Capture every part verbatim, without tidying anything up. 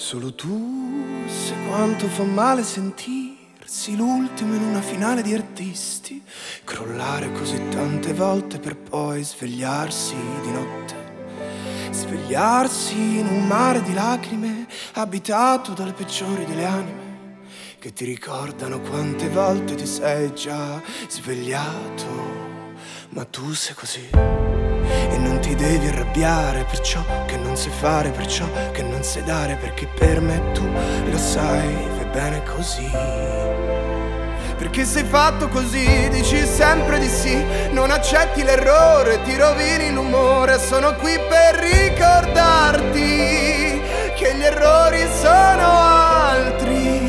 Solo tu sai quanto fa male sentirsi l'ultimo in una finale di artisti, crollare così tante volte per poi svegliarsi di notte, svegliarsi in un mare di lacrime abitato dalle peggiori delle anime che ti ricordano quante volte ti sei già svegliato. Ma tu sei così e non ti devi arrabbiare per ciò che non sai fare, per ciò che non sai dare, perché per me tu lo sai, vai bene così. Perché sei fatto così, dici sempre di sì, non accetti l'errore, ti rovini l'umore. Sono qui per ricordarti che gli errori sono altri.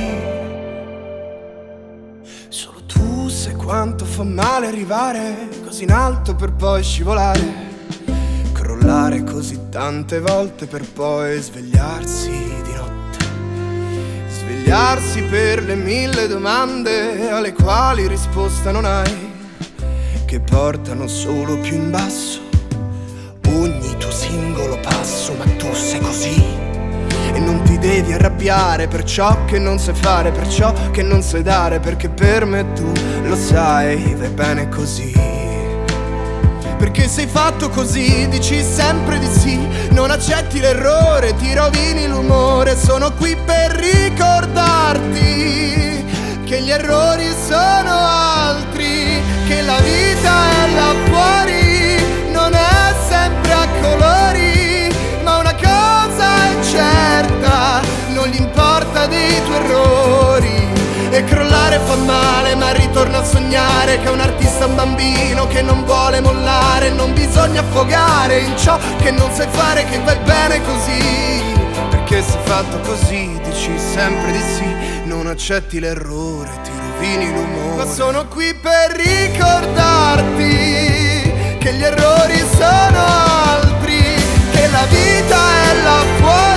Solo tu sai quanto fa male arrivare così in alto per poi scivolare, crollare così tante volte per poi svegliarsi di notte, svegliarsi per le mille domande alle quali risposta non hai, che portano solo più in basso ogni tuo singolo passo. Ma tu sei così e non ti devi arrabbiare per ciò che non sai fare, per ciò che non sai dare, perché per me tu lo sai, vai bene così. Perché sei fatto così, dici sempre di sì, non accetti l'errore, ti rovini l'umore. Sono qui per ricordarti che gli errori sono altri, che la vita è là fuori, non è sempre a colori, ma una cosa è certa, non gli importa dei tuoi errori. E crollare fa male, ma ritorna a sognare che un artista è un bambino che non vuole mollare. Non bisogna affogare in ciò che non sai fare, che vai bene così. Perché sei fatto così, dici sempre di sì, non accetti l'errore, ti rovini l'umore. Ma sono qui per ricordarti che gli errori sono altri, che la vita è là fuori,